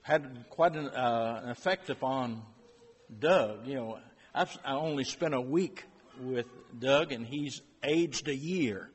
had quite an effect upon Doug. I only spent a week with Doug, and he's aged a year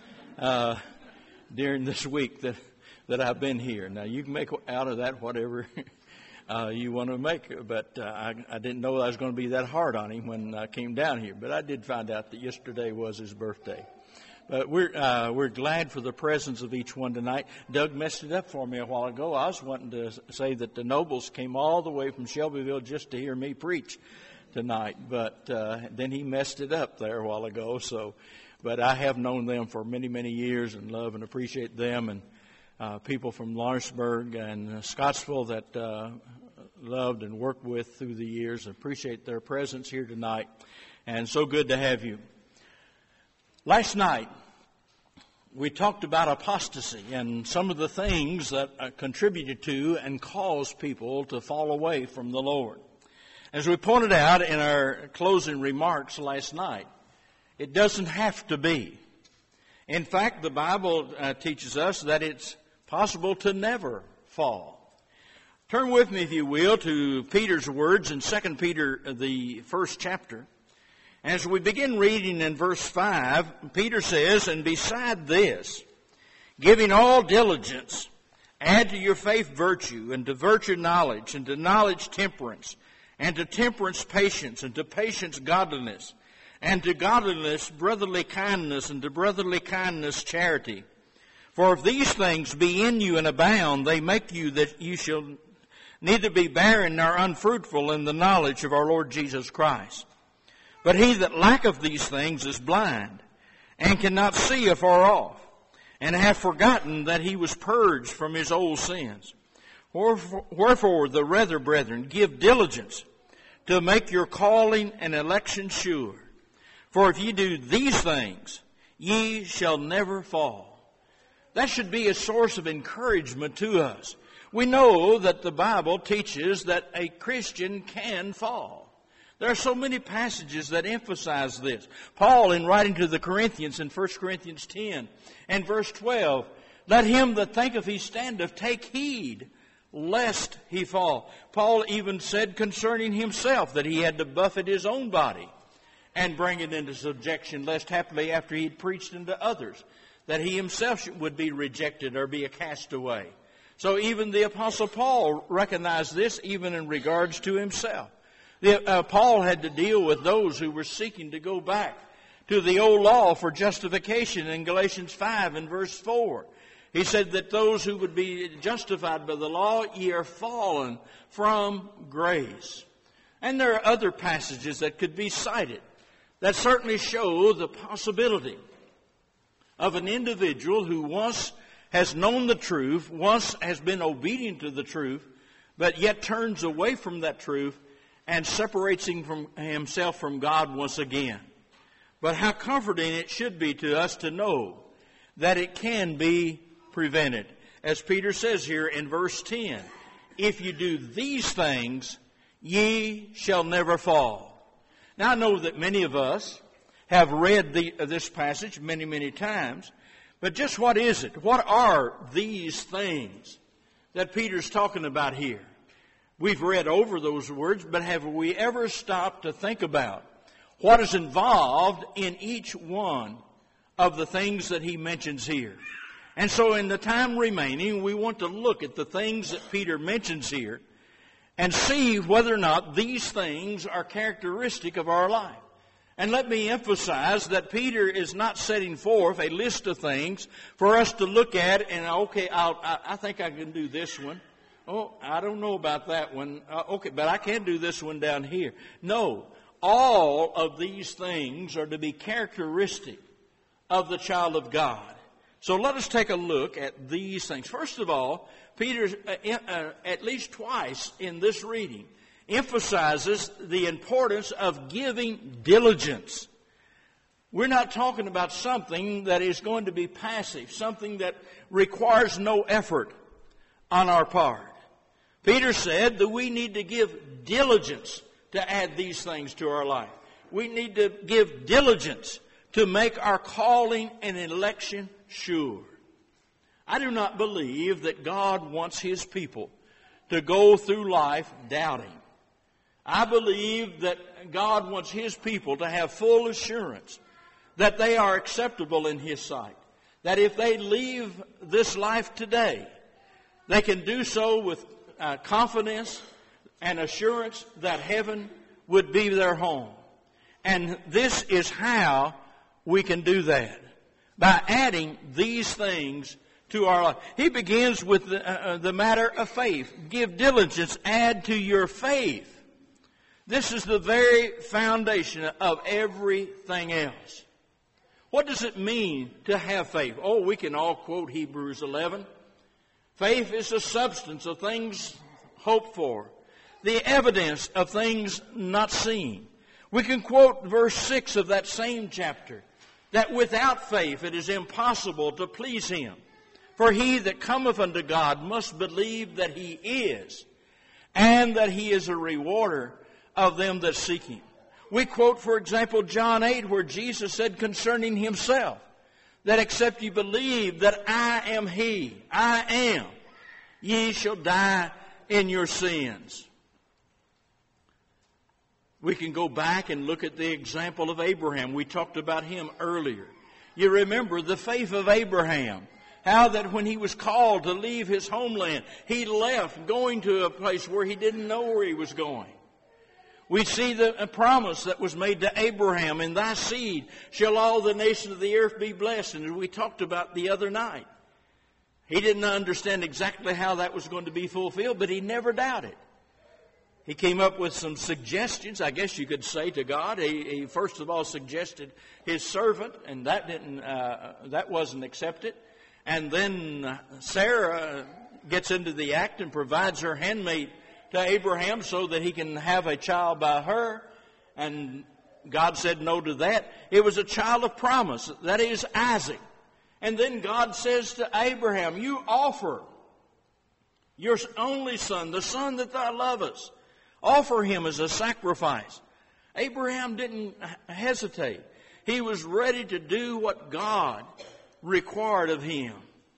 during this week that I've been here. Now, you can make out of that whatever you want to make, but I didn't know I was going to be that hard on him when I came down here. But I did find out that yesterday was his birthday. But we're glad for the presence of each one tonight. Doug messed it up for me a while ago. I was wanting to say that the Nobles came all the way from Shelbyville just to hear me preach tonight, but then he messed it up there a while ago. But I have known them for many, many years and love and appreciate them, and people from Lawrenceburg and Scottsville that loved and worked with through the years. Appreciate their presence here tonight, and so good to have you. Last night, we talked about apostasy and some of the things that contributed to and caused people to fall away from the Lord. As we pointed out in our closing remarks last night, it doesn't have to be. In fact, the Bible teaches us that it's possible to never fall. Turn with me, if you will, to Peter's words in 2 Peter, the first chapter. As we begin reading in verse 5, Peter says, "And beside this, giving all diligence, add to your faith virtue, and to virtue knowledge, and to knowledge temperance, and to temperance patience, and to patience godliness, and to godliness brotherly kindness, and to brotherly kindness charity. For if these things be in you and abound, they make you that you shall neither be barren nor unfruitful in the knowledge of our Lord Jesus Christ. But he that lacketh these things is blind, and cannot see afar off, and hath forgotten that he was purged from his old sins. Wherefore the rather, brethren, give diligence to make your calling and election sure. For if ye do these things, ye shall never fall." That should be a source of encouragement to us. We know that the Bible teaches that a Christian can fall. There are so many passages that emphasize this. Paul, in writing to the Corinthians in 1 Corinthians 10 and verse 12, "Let him that thinketh he standeth take heed, lest he fall." Paul even said concerning himself that he had to buffet his own body and bring it into subjection, lest happily after he had preached unto others, that he himself would be rejected or be a castaway. So even the Apostle Paul recognized this even in regards to himself. Paul had to deal with those who were seeking to go back to the old law for justification in Galatians 5 and verse 4. He said that those who would be justified by the law, ye are fallen from grace. And there are other passages that could be cited that certainly show the possibility of an individual who once has known the truth, once has been obedient to the truth, but yet turns away from that truth and separates himself from God once again. But how comforting it should be to us to know that it can be prevented. As Peter says here in verse 10, "If you do these things, ye shall never fall." Now I know that many of us have read this passage many, many times, but just what is it? What are these things that Peter's talking about here? We've read over those words, but have we ever stopped to think about what is involved in each one of the things that he mentions here? And so in the time remaining, we want to look at the things that Peter mentions here and see whether or not these things are characteristic of our life. And let me emphasize that Peter is not setting forth a list of things for us to look at and, okay, I think I can do this one. Oh, I don't know about that one. Okay, but I can do this one down here. No, all of these things are to be characteristic of the child of God. So let us take a look at these things. First of all, Peter, at least twice in this reading, emphasizes the importance of giving diligence. We're not talking about something that is going to be passive, something that requires no effort on our part. Peter said that we need to give diligence to add these things to our life. We need to give diligence to make our calling and election sure. I do not believe that God wants His people to go through life doubting. I believe that God wants His people to have full assurance that they are acceptable in His sight. That if they leave this life today, they can do so with confidence and assurance that heaven would be their home. And this is how we can do that. By adding these things to our life. He begins with the matter of faith. Give diligence, add to your faith. This is the very foundation of everything else. What does it mean to have faith? Oh, we can all quote Hebrews 11. Faith is the substance of things hoped for, the evidence of things not seen. We can quote verse 6 of that same chapter, that without faith it is impossible to please Him. For he that cometh unto God must believe that He is, and that He is a rewarder of them that seek Him. We quote, for example, John 8, where Jesus said concerning Himself, that except ye believe that I am He, I am, ye shall die in your sins. We can go back and look at the example of Abraham. We talked about him earlier. You remember the faith of Abraham. How that when he was called to leave his homeland, he left going to a place where he didn't know where he was going. We see the promise that was made to Abraham, in thy seed shall all the nations of the earth be blessed. And we talked about the other night. He didn't understand exactly how that was going to be fulfilled, but he never doubted. He came up with some suggestions, I guess you could say, to God. He first of all suggested his servant, and that wasn't accepted. And then Sarah gets into the act and provides her handmaid to Abraham so that he can have a child by her. And God said no to that. It was a child of promise, that is Isaac. And then God says to Abraham, you offer your only son, the son that thou lovest. Offer him as a sacrifice. Abraham didn't hesitate. He was ready to do what God required of him.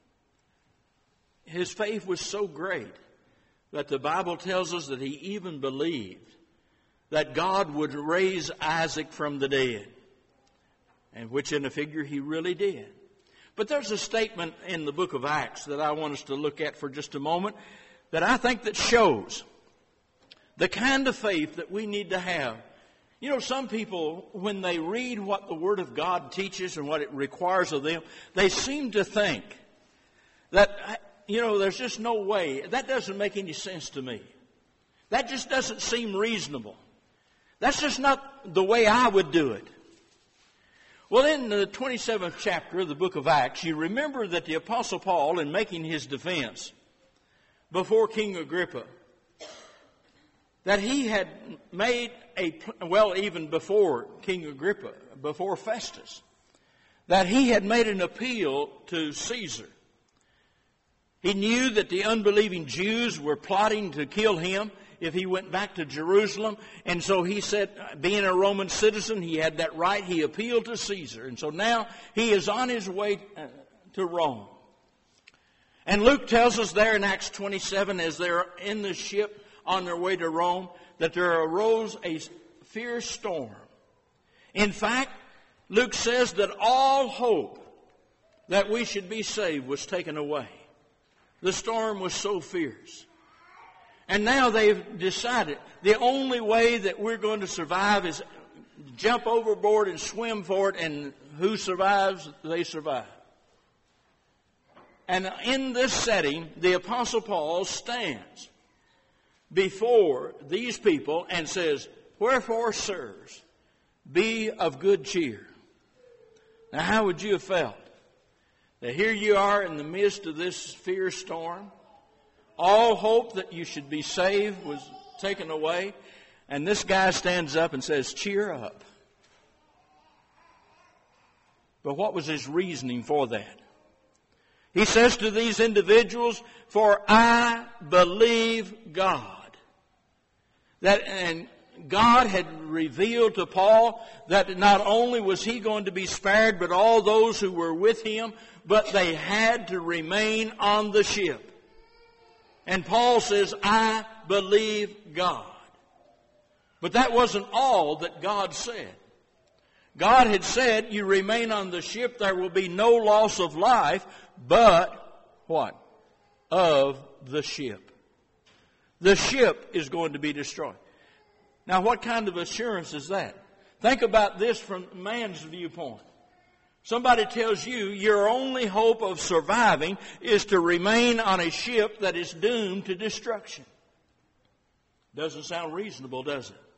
His faith was so great that the Bible tells us that he even believed that God would raise Isaac from the dead, and which in a figure he really did. But there's a statement in the book of Acts that I want us to look at for just a moment that I think that shows the kind of faith that we need to have. You know, some people, when they read what the Word of God teaches and what it requires of them, they seem to think that, there's just no way. That doesn't make any sense to me. That just doesn't seem reasonable. That's just not the way I would do it. Well, in the 27th chapter of the book of Acts, you remember that the Apostle Paul, in making his defense before King Agrippa, that he had made even before King Agrippa, before Festus, that he had made an appeal to Caesar. He knew that the unbelieving Jews were plotting to kill him if he went back to Jerusalem. And so he said, being a Roman citizen, he had that right. He appealed to Caesar. And so now he is on his way to Rome. And Luke tells us there in Acts 27, as they're in the ship on their way to Rome, that there arose a fierce storm. In fact, Luke says that all hope that we should be saved was taken away. The storm was so fierce. And now they've decided the only way that we're going to survive is jump overboard and swim for it, and who survives, they survive. And in this setting, the Apostle Paul stands before these people and says, wherefore, sirs, be of good cheer. Now, how would you have felt? That here you are in the midst of this fierce storm. All hope that you should be saved was taken away. And this guy stands up and says, cheer up. But what was his reasoning for that? He says to these individuals, for I believe God. And God had revealed to Paul that not only was he going to be spared, but all those who were with him, but they had to remain on the ship. And Paul says, I believe God. But that wasn't all that God said. God had said, you remain on the ship, there will be no loss of life, but what? Of the ship. The ship is going to be destroyed. Now, what kind of assurance is that? Think about this from man's viewpoint. Somebody tells you your only hope of surviving is to remain on a ship that is doomed to destruction. Doesn't sound reasonable, does it?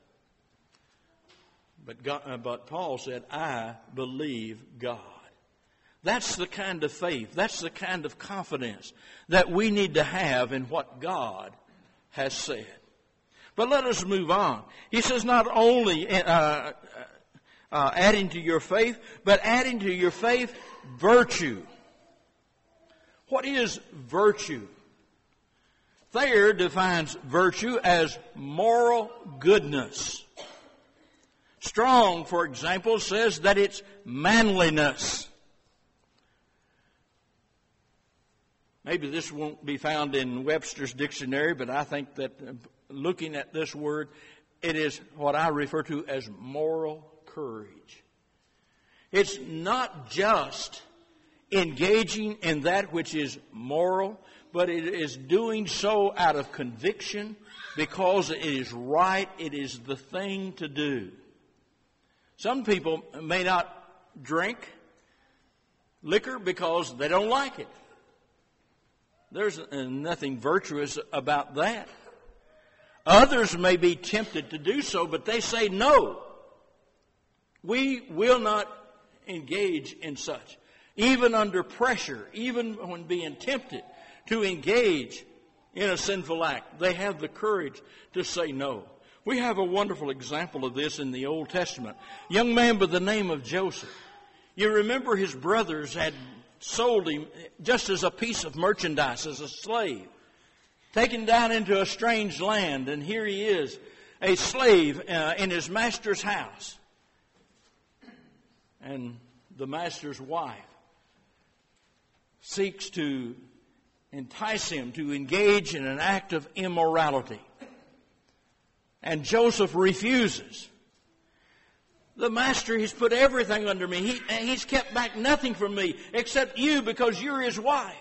But Paul said, I believe God. That's the kind of faith, that's the kind of confidence that we need to have in what God has said. But let us move on. He says not only adding to your faith, but adding to your faith virtue. What is virtue? Thayer defines virtue as moral goodness. Strong, for example, says that it's manliness. Maybe this won't be found in Webster's dictionary, but I think that looking at this word, it is what I refer to as moral courage. It's not just engaging in that which is moral, but it is doing so out of conviction because it is right, it is the thing to do. Some people may not drink liquor because they don't like it. There's nothing virtuous about that. Others may be tempted to do so, but they say no. We will not engage in such. Even under pressure, even when being tempted to engage in a sinful act, they have the courage to say no. We have a wonderful example of this in the Old Testament. A young man by the name of Joseph. You remember his brothers had sold him just as a piece of merchandise, as a slave, taken down into a strange land, and here he is, a slave in his master's house. And the master's wife seeks to entice him to engage in an act of immorality. And Joseph refuses. The master, he's put everything under me. He's kept back nothing from me except you because you're his wife.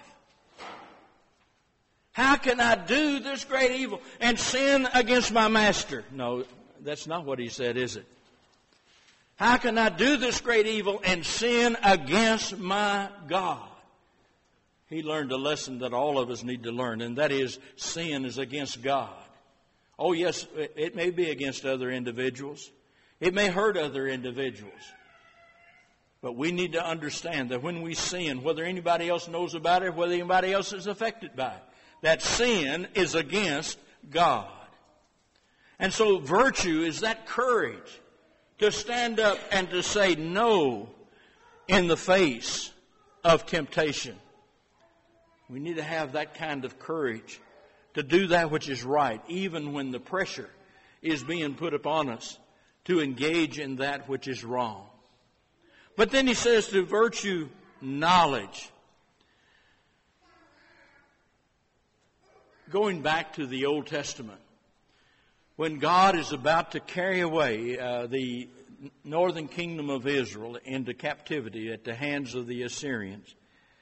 How can I do this great evil and sin against my master? No, that's not what he said, is it? How can I do this great evil and sin against my God? He learned a lesson that all of us need to learn, and that is sin is against God. Oh, yes, it may be against other individuals. It may hurt other individuals. But we need to understand that when we sin, whether anybody else knows about it, whether anybody else is affected by it, that sin is against God. And so virtue is that courage to stand up and to say no in the face of temptation. We need to have that kind of courage to do that which is right, even when the pressure is being put upon us to engage in that which is wrong. But then he says to virtue, knowledge. Going back to the Old Testament, when God is about to carry away the northern kingdom of Israel into captivity at the hands of the Assyrians,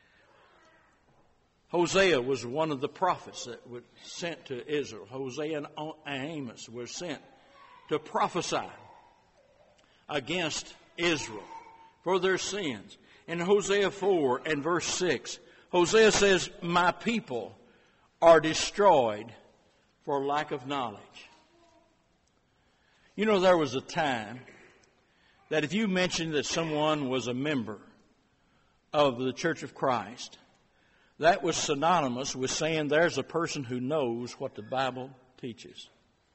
Hosea was one of the prophets that was sent to Israel. Hosea and Amos were sent to prophesy against Israel for their sins. In Hosea 4 and verse 6, Hosea says, my people are destroyed for lack of knowledge. You know, there was a time that if you mentioned that someone was a member of the Church of Christ, that was synonymous with saying there's a person who knows what the Bible teaches.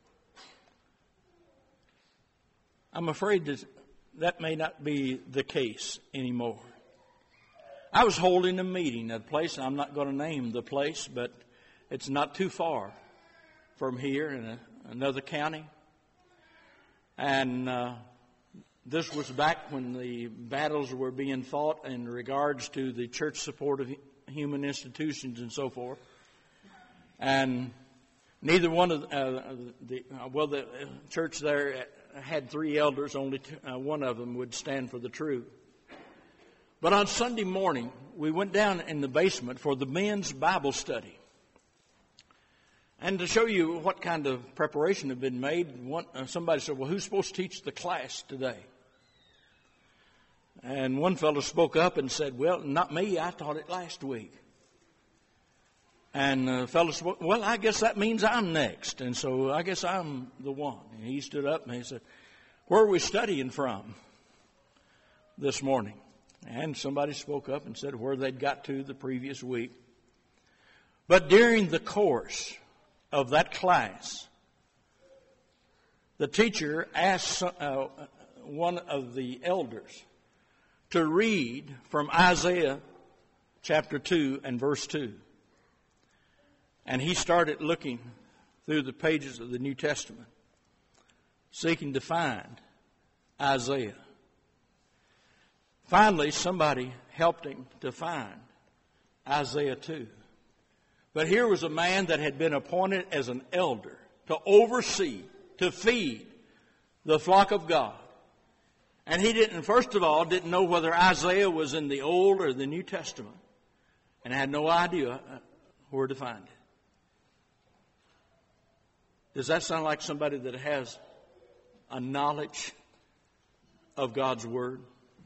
I'm afraid that may not be the case anymore. I was holding a meeting at a place, I'm not going to name the place, but it's not too far from here in another county. And this was back when the battles were being fought in regards to the church support of human institutions and so forth. And neither one of the church there had 3 elders. Only one of them would stand for the truth. But on Sunday morning, we went down in the basement for the men's Bible study. And to show you what kind of preparation had been made, somebody said, well, who's supposed to teach the class today? And one fellow spoke up and said, well, not me, I taught it last week. And the fellow spoke, well, I guess that means I'm next. And so I guess I'm the one. And he stood up and he said, where are we studying from this morning? And somebody spoke up and said where they'd got to the previous week. But during the course of that class, the teacher asked one of the elders to read from Isaiah chapter 2 and verse 2. And he started looking through the pages of the New Testament, seeking to find Isaiah. Finally, somebody helped him to find Isaiah 2. But here was a man that had been appointed as an elder to oversee, to feed the flock of God. And he first of all, didn't know whether Isaiah was in the Old or the New Testament, and had no idea where to find it. Does that sound like somebody that has a knowledge of God's Word?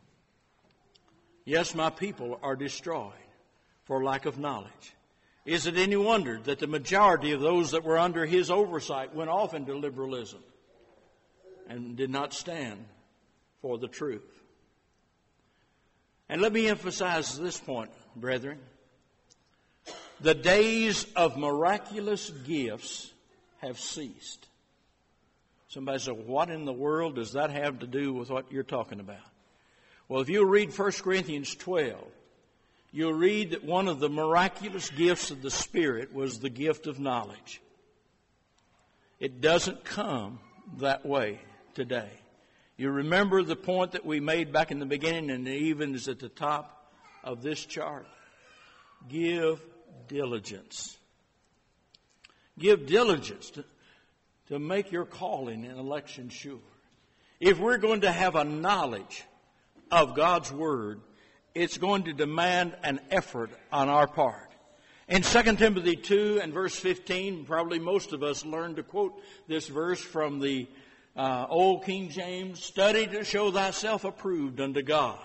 Yes, my people are destroyed for lack of knowledge. Is it any wonder that the majority of those that were under his oversight went off into liberalism and did not stand for the truth? And let me emphasize this point, brethren. The days of miraculous gifts have ceased. Somebody said, what in the world does that have to do with what you're talking about? Well, if you read 1 Corinthians 12, you'll read that one of the miraculous gifts of the Spirit was the gift of knowledge. It doesn't come that way today. You remember the point that we made back in the beginning, and it even is at the top of this chart. Give diligence. Give diligence to make your calling and election sure. If we're going to have a knowledge of God's Word, it's going to demand an effort on our part. In 2 Timothy 2 and verse 15, probably most of us learned to quote this verse from the Old King James, study to show thyself approved unto God.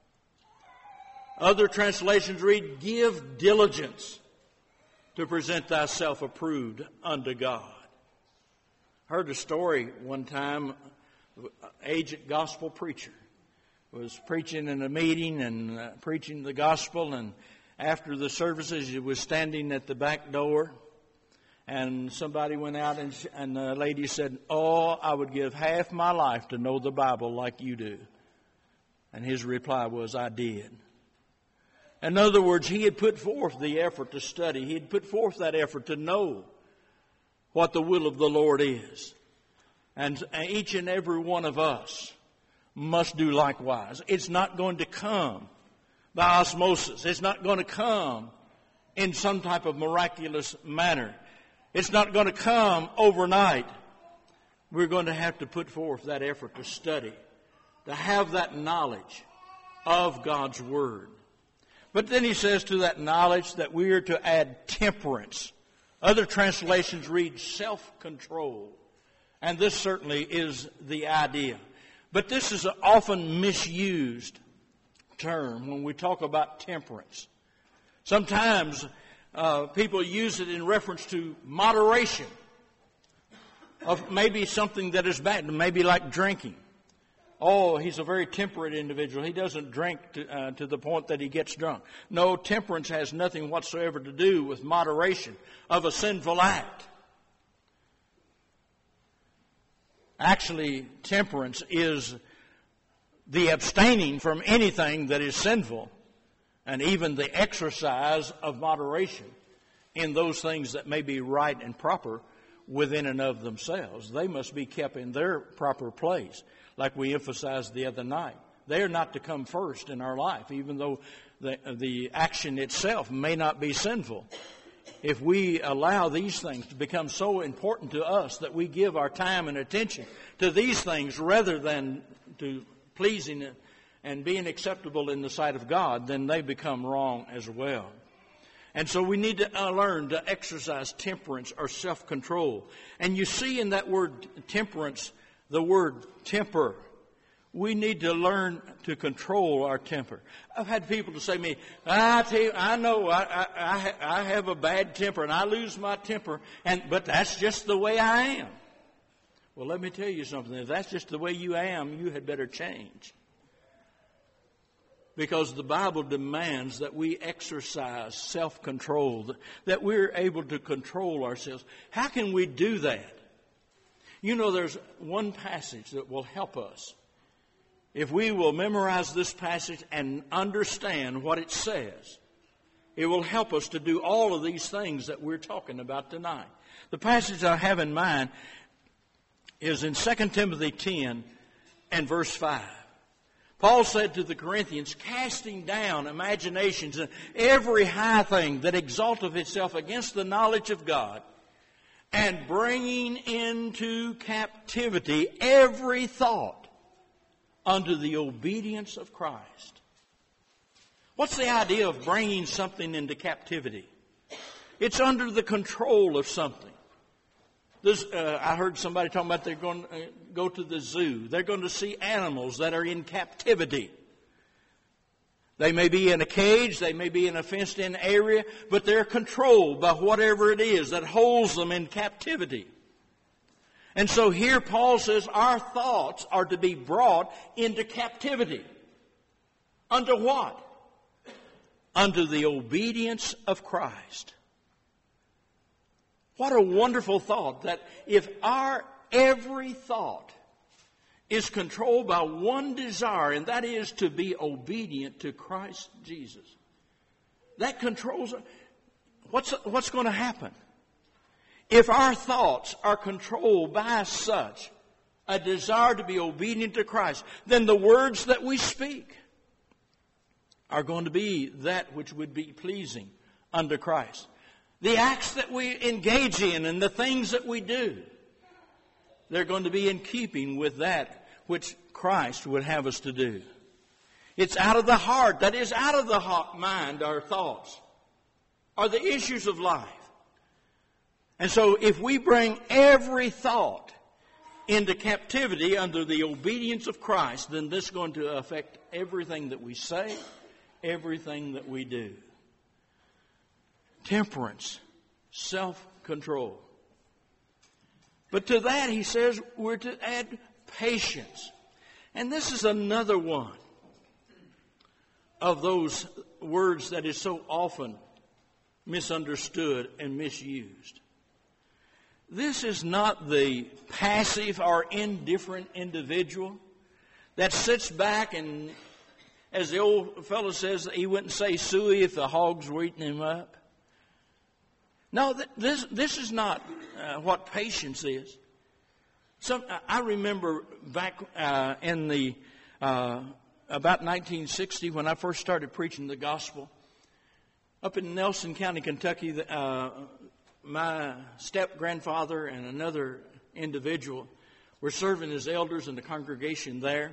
Other translations read, give diligence to present thyself approved unto God. I heard a story one time, an aged gospel preacher was preaching in a meeting and preaching the gospel, and after the services he was standing at the back door, and somebody went out and the lady said, oh, I would give half my life to know the Bible like you do. And his reply was, I did. In other words, he had put forth the effort to study. He had put forth that effort to know what the will of the Lord is. And each and every one of us must do likewise. It's not going to come by osmosis. It's not going to come in some type of miraculous manner. It's not going to come overnight. We're going to have to put forth that effort to study, to have that knowledge of God's Word. But then he says to that knowledge that we are to add temperance. Other translations read self-control. And this certainly is the idea. But this is an often misused term when we talk about temperance. Sometimes people use it in reference to moderation of maybe something that is bad, maybe like drinking. Oh, he's a very temperate individual. He doesn't drink to the point that he gets drunk. No, temperance has nothing whatsoever to do with moderation of a sinful act. Actually, temperance is the abstaining from anything that is sinful, and even the exercise of moderation in those things that may be right and proper within and of themselves. They must be kept in their proper place, like we emphasized the other night. They are not to come first in our life, even though the action itself may not be sinful. if we allow these things to become so important to us that we give our time and attention to these things rather than to pleasing and being acceptable in the sight of God, then they become wrong as well. And so we need to learn to exercise temperance or self-control. And you see in that word temperance, the word temper. We need to learn to control our temper. I've had people to say to me, I tell you, I know I have a bad temper and I lose my temper, but that's just the way I am. Well, let me tell you something. If that's just the way you am, you had better change. Because the Bible demands that we exercise self-control, that we're able to control ourselves. How can we do that? You know, there's one passage that will help us. If we will memorize this passage and understand what it says, it will help us to do all of these things that we're talking about tonight. The passage I have in mind is in 2 Timothy 10 and verse 5. Paul said to the Corinthians, casting down imaginations and every high thing that exalteth itself against the knowledge of God, and bringing into captivity every thought unto the obedience of Christ. What's the idea of bringing something into captivity? It's under the control of something. I heard somebody talking about they're going to go to the zoo. They're going to see animals that are in captivity. They may be in a cage, they may be in a fenced-in area, but they're controlled by whatever it is that holds them in captivity. And so here Paul says our thoughts are to be brought into captivity. Unto what? Unto the obedience of Christ. What a wonderful thought that if our every thought is controlled by one desire, and that is to be obedient to Christ Jesus. That controls what's going to happen. If our thoughts are controlled by such a desire to be obedient to Christ, then the words that we speak are going to be that which would be pleasing unto Christ. The acts that we engage in and the things that we do, they're going to be in keeping with that which Christ would have us to do. It's out of the heart, that is out of the mind, our thoughts are the issues of life. And so if we bring every thought into captivity under the obedience of Christ, then this is going to affect everything that we say, everything that we do. Temperance, self-control. But to that, he says, we're to add patience. And this is another one of those words that is so often misunderstood and misused. This is not the passive or indifferent individual that sits back and, as the old fellow says, he wouldn't say suey if the hogs were eating him up. No, this is not what patience is. I remember back in the about 1960 when I first started preaching the gospel, up in Nelson County, Kentucky. My step-grandfather and another individual were serving as elders in the congregation there.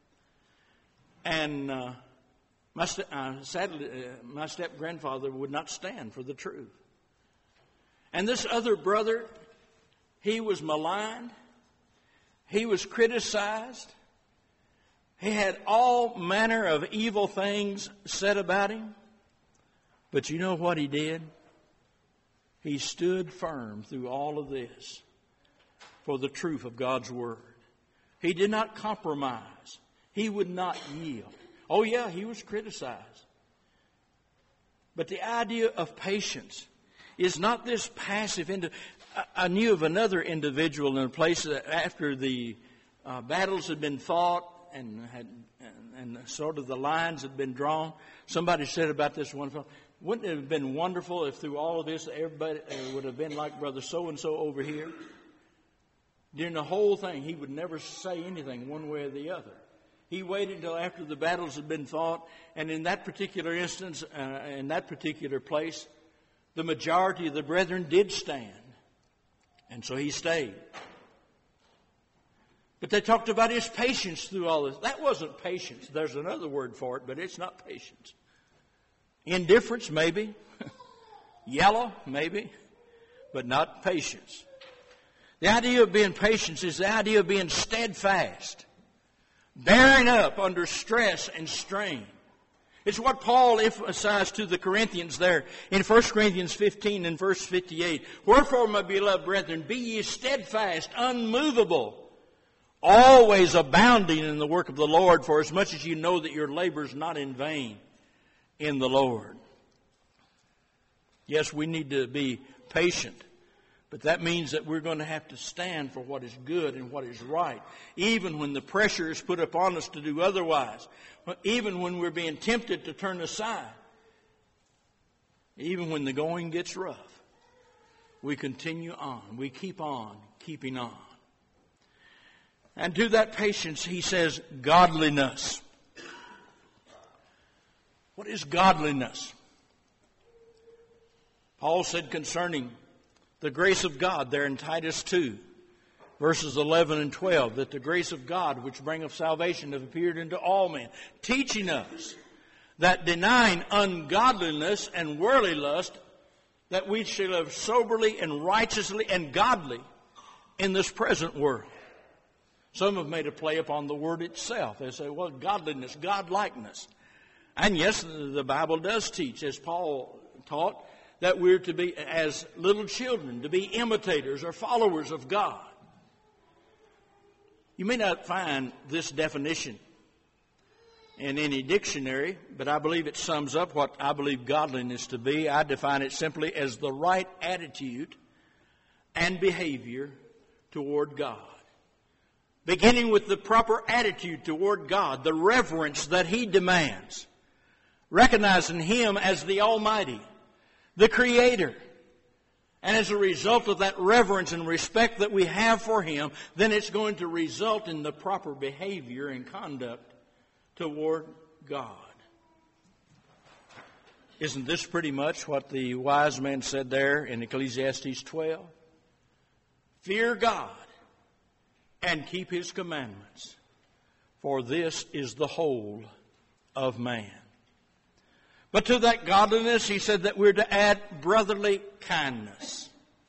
And sadly, my step-grandfather would not stand for the truth. And this other brother, he was maligned. He was criticized. He had all manner of evil things said about him. But you know what he did? He stood firm through all of this for the truth of God's Word. He did not compromise. He would not yield. Oh yeah, he was criticized. But the idea of patience is not this passive. I knew of another individual in a place that after the battles had been fought and sort of the lines had been drawn, somebody said about this one fellow, wouldn't it have been wonderful if through all of this everybody would have been like Brother So-and-so over here? During the whole thing, he would never say anything one way or the other. He waited until after the battles had been fought, and in that particular instance, in that particular place, The majority of the brethren did stand, and so he stayed. But they talked about his patience through all this. That wasn't patience. There's another word for it, but it's not patience. Indifference, maybe. Yellow, maybe. But not patience. The idea of being patient is the idea of being steadfast. Bearing up under stress and strain. It's what Paul emphasized to the Corinthians there in 1 Corinthians 15 and verse 58. Wherefore, my beloved brethren, be ye steadfast, unmovable, always abounding in the work of the Lord, for as much as you know that your labor is not in vain in the Lord. Yes, we need to be patient, but that means that we're going to have to stand for what is good and what is right, even when the pressure is put upon us to do otherwise, even when we're being tempted to turn aside, even when the going gets rough. We continue on. We keep on keeping on. And to that patience, he says, godliness. What is godliness? Paul said concerning the grace of God there in Titus 2, verses 11 and 12, that the grace of God which bringeth salvation hath appeared unto all men, teaching us that denying ungodliness and worldly lust, that we shall live soberly and righteously and godly in this present world. Some have made a play upon the word itself. They say, well, godliness, godlikeness. And yes, the Bible does teach, as Paul taught, that we're to be, as little children, to be imitators or followers of God. You may not find this definition in any dictionary, but I believe it sums up what I believe godliness to be. I define it simply as the right attitude and behavior toward God. Beginning with the proper attitude toward God, the reverence that He demands, recognizing Him as the Almighty, the Creator. And as a result of that reverence and respect that we have for Him, then it's going to result in the proper behavior and conduct toward God. Isn't this pretty much what the wise man said there in Ecclesiastes 12? Fear God and keep His commandments, for this is the whole of man. But to that godliness, he said that we're to add brotherly kindness.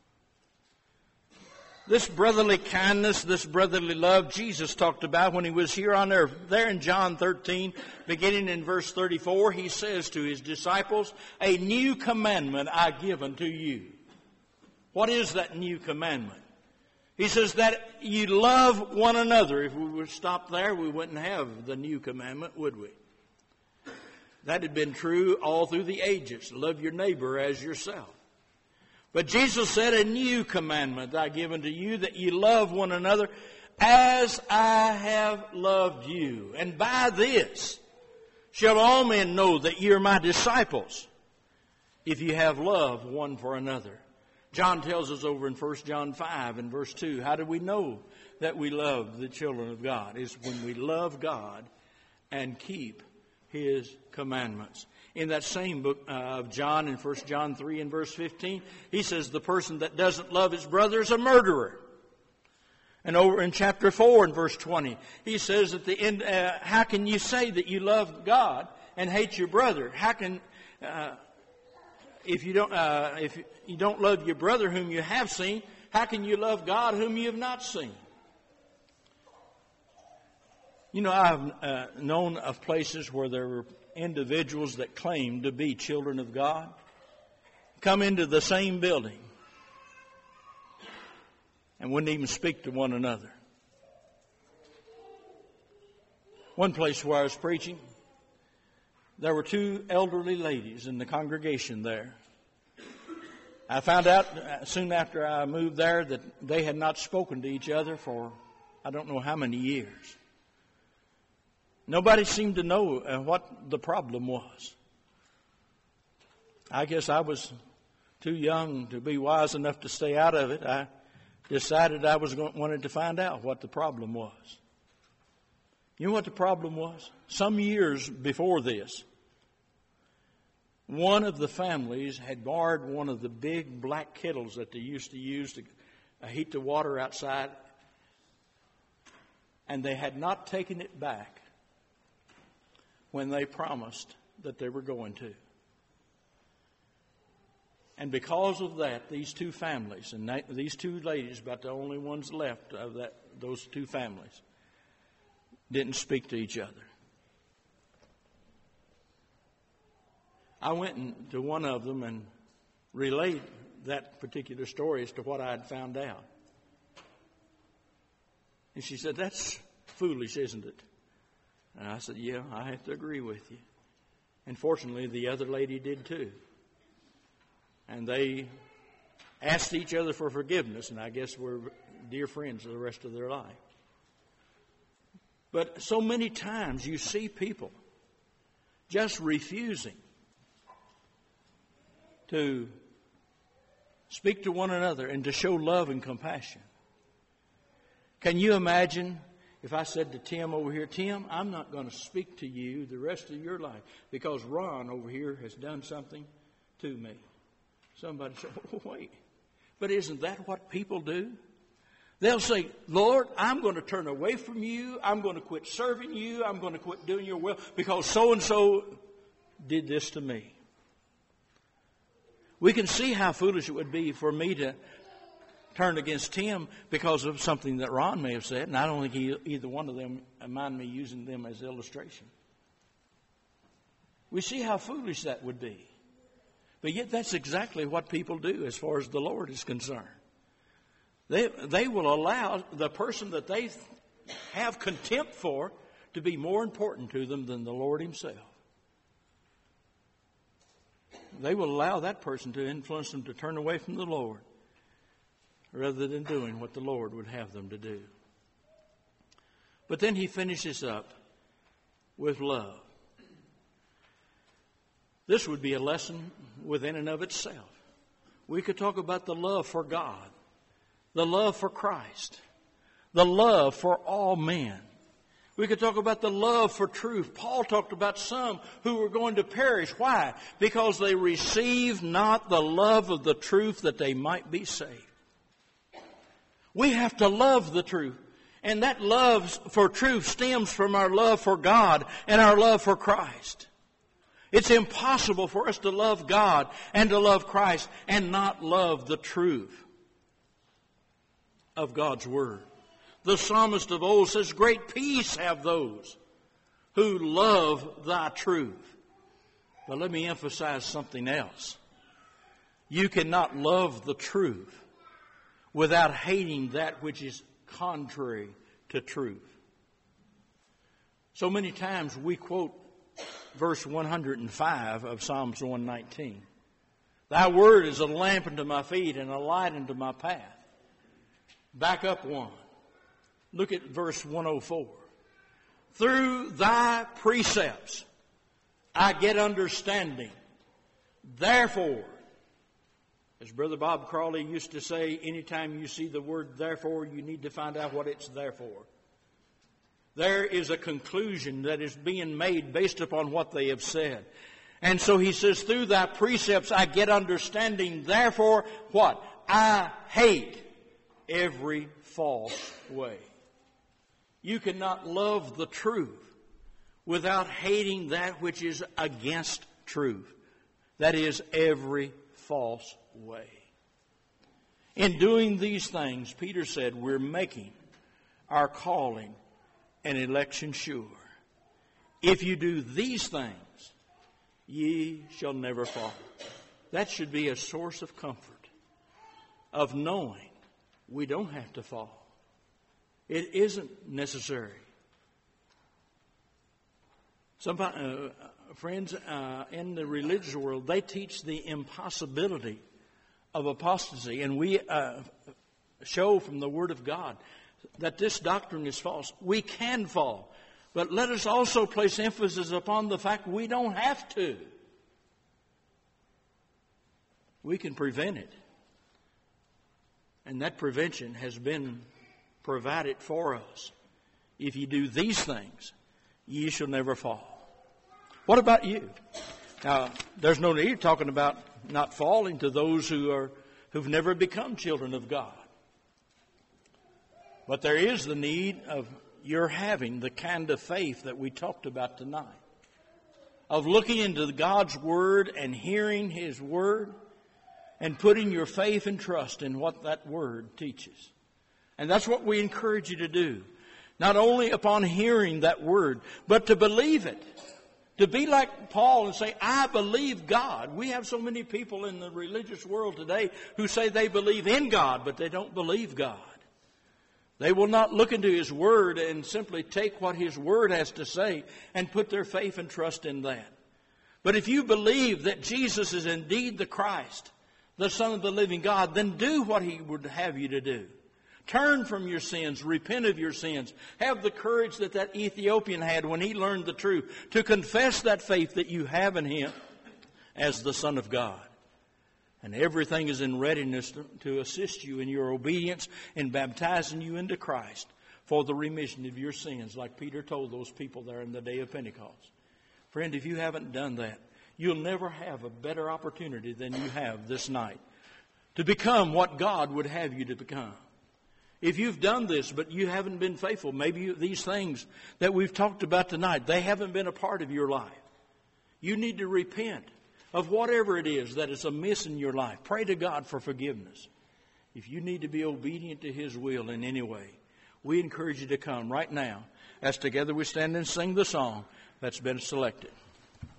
This brotherly kindness, this brotherly love, Jesus talked about when He was here on earth. There in John 13, beginning in verse 34, He says to His disciples, a new commandment I give unto you. What is that new commandment? He says that you love one another. If we would stop there, we wouldn't have the new commandment, would we? That had been true all through the ages. Love your neighbor as yourself. But Jesus said, a new commandment I give unto you, that you love one another as I have loved you. And by this shall all men know that ye are my disciples, if you have love one for another. John tells us over in 1 John 5 and verse 2, how do we know that we love the children of God? It's when we love God and keep His commandments. In that same book of John, in 1 John 3 and verse 15, he says the person that doesn't love his brother is a murderer. And over in chapter 4 and verse 20, he says at the end, how can you say that you love God and hate your brother? How can, if you don't love your brother whom you have seen, how can you love God whom you have not seen? You know, I've known of places where there were individuals that claimed to be children of God come into the same building and wouldn't even speak to one another. One place where I was preaching, there were two elderly ladies in the congregation there. I found out soon after I moved there that they had not spoken to each other for I don't know how many years. Nobody seemed to know what the problem was. I guess I was too young to be wise enough to stay out of it. I decided I wanted to find out what the problem was. You know what the problem was? Some years before this, one of the families had borrowed one of the big black kettles that they used to use to heat the water outside, and they had not taken it back when they promised that they were going to. And because of that, these two families, and these two ladies, about the only ones left of those two families, didn't speak to each other. I went to one of them and relayed that particular story as to what I had found out. And she said, "That's foolish, isn't it?" And I said, "Yeah, I have to agree with you." And fortunately, the other lady did too. And they asked each other for forgiveness, and I guess were dear friends for the rest of their life. But so many times you see people just refusing to speak to one another and to show love and compassion. Can you imagine if I said to Tim over here, "Tim, I'm not going to speak to you the rest of your life because Ron over here has done something to me." Somebody said, "Oh, wait, but isn't that what people do?" They'll say, "Lord, I'm going to turn away from you. I'm going to quit serving you. I'm going to quit doing your will because so-and-so did this to me." We can see how foolish it would be for me to turn against Tim because of something that Ron may have said, and I don't think either one of them mind me using them as illustration. We see how foolish that would be. But yet that's exactly what people do as far as the Lord is concerned. They will allow the person that they have contempt for to be more important to them than the Lord Himself. They will allow that person to influence them to turn away from the Lord rather than doing what the Lord would have them to do. But then he finishes up with love. This would be a lesson within and of itself. We could talk about the love for God, the love for Christ, the love for all men. We could talk about the love for truth. Paul talked about some who were going to perish. Why? Because they received not the love of the truth that they might be saved. We have to love the truth. And that love for truth stems from our love for God and our love for Christ. It's impossible for us to love God and to love Christ and not love the truth of God's Word. The psalmist of old says, "Great peace have those who love thy truth." But let me emphasize something else. You cannot love the truth without hating that which is contrary to truth. So many times we quote verse 105 of Psalms 119. "Thy word is a lamp unto my feet and a light unto my path." Back up one. Look at verse 104. "Through thy precepts I get understanding. Therefore," as Brother Bob Crawley used to say, anytime you see the word therefore, you need to find out what it's there for. There is a conclusion that is being made based upon what they have said. And so he says, "Through thy precepts I get understanding. Therefore," what? "I hate every false way." You cannot love the truth without hating that which is against truth. That is, every false way. In doing these things, Peter said, we're making our calling and election sure. If you do these things, ye shall never fall. That should be a source of comfort, of knowing we don't have to fall. It isn't necessary. Somebody, friends, in the religious world, they teach the impossibility of apostasy. And we show from the Word of God that this doctrine is false. We can fall. But let us also place emphasis upon the fact we don't have to. We can prevent it. And that prevention has been provided for us. If you do these things, ye shall never fall. What about you? Now, there's no need talking about not falling to those who've never become children of God. But there is the need of your having the kind of faith that we talked about tonight, of looking into God's Word and hearing His Word and putting your faith and trust in what that Word teaches. And that's what we encourage you to do. Not only upon hearing that Word, but to believe it. To be like Paul and say, I believe God. We have so many people in the religious world today who say they believe in God, but they don't believe God. They will not look into His Word and simply take what His Word has to say and put their faith and trust in that. But if you believe that Jesus is indeed the Christ, the Son of the living God, then do what He would have you to do. Turn from your sins, repent of your sins. Have the courage that Ethiopian had when he learned the truth, to confess that faith that you have in Him as the Son of God. And everything is in readiness to assist you in your obedience in baptizing you into Christ for the remission of your sins, like Peter told those people there in the day of Pentecost. Friend, if you haven't done that, you'll never have a better opportunity than you have this night to become what God would have you to become. If you've done this, but you haven't been faithful, maybe these things that we've talked about tonight, they haven't been a part of your life. You need to repent of whatever it is that is amiss in your life. Pray to God for forgiveness. If you need to be obedient to His will in any way, we encourage you to come right now as together we stand and sing the song that's been selected.